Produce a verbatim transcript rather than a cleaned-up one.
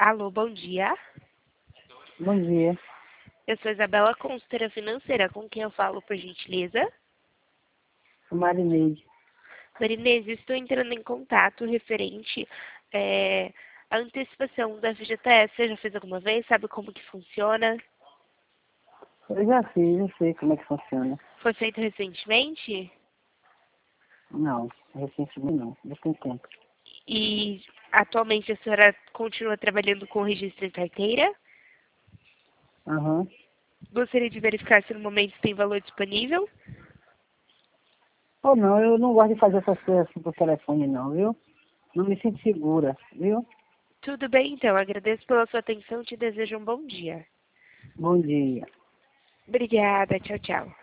Alô, bom dia. Bom dia. Eu sou Isabela, consultora financeira. Com quem eu falo, por gentileza? Marineide. Marinês, estou entrando em contato referente é, à antecipação da F G T S. Você já fez alguma vez? Sabe como que funciona? Eu já fiz, eu sei como é que funciona. Foi feito recentemente? Não, recentemente não, já tem tempo. E atualmente a senhora continua trabalhando com registro em carteira? Aham. Gostaria de verificar se no momento tem valor disponível? Ou não, eu não gosto de fazer essas coisas assim por telefone não, viu? Não me sinto segura, viu? Tudo bem, então. Agradeço pela sua atenção e te desejo um bom dia. Bom dia. Obrigada. Tchau, tchau.